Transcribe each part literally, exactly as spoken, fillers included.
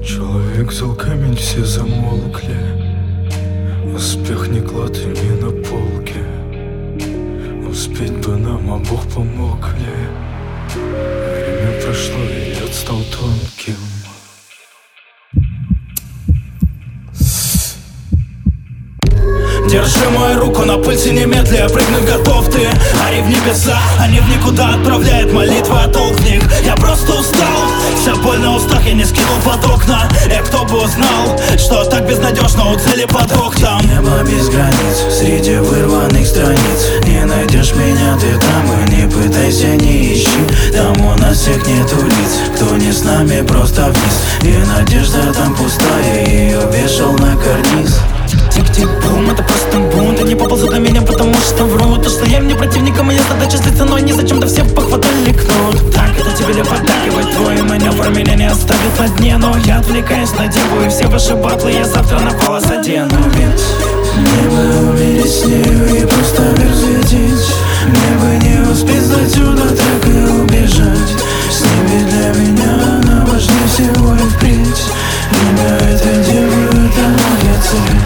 Человек взял камень, все замолкли. Успех не клад и не на полке. Успеть бы нам обох помогли. Время прошло, и лед стал тонким. Держи мою руку на пульсе немедля, прыгнуть готов ты. Ари в небеса, а не в никуда отправляет молитва, а толк в них. Я просто устал, вся боль на устах я не скинул под окна. И кто бы узнал, что так безнадежно у цели под окном. Небо без границ, среди вырванных страниц. Не найдешь меня ты там, и не пытайся, не ищи. Там у нас всех нету лиц, кто не с нами, просто вниз. И надежда там пустая, ее вешал на карниз. Тик-тик-бум, это просто бунт. Они поползут на меня, потому что врут. То, что я мне противника, моя задача слиться, но не зачем-то все похватали кнут. Так, это тебе ли подтакивать, твой маневр меня не оставит на дне. Но я отвлекаюсь на деву, и все ваши батлы я завтра на голос одену. Ведь мне бы умереть с нею и просто вверх взлететь. Мне бы не успеть отсюда так и убежать. С ними для меня она важнее всего и впредь. Имя этой девы, это моя цель.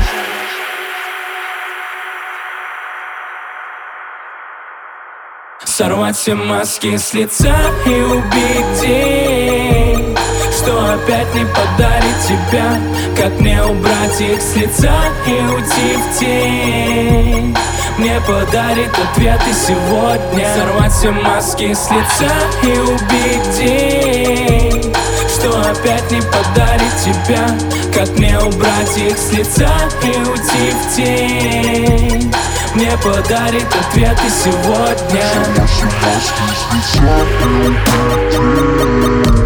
Сорвать все маски с лица и убить день, что опять не подарит тебя. Как мне убрать их с лица и уйти в тень? Мне подарит ответы сегодня. Сорвать все маски с лица и убить день, что опять не подарит тебя. Как мне убрать их с лица и уйти в тень? Мне подарит ответы сегодня.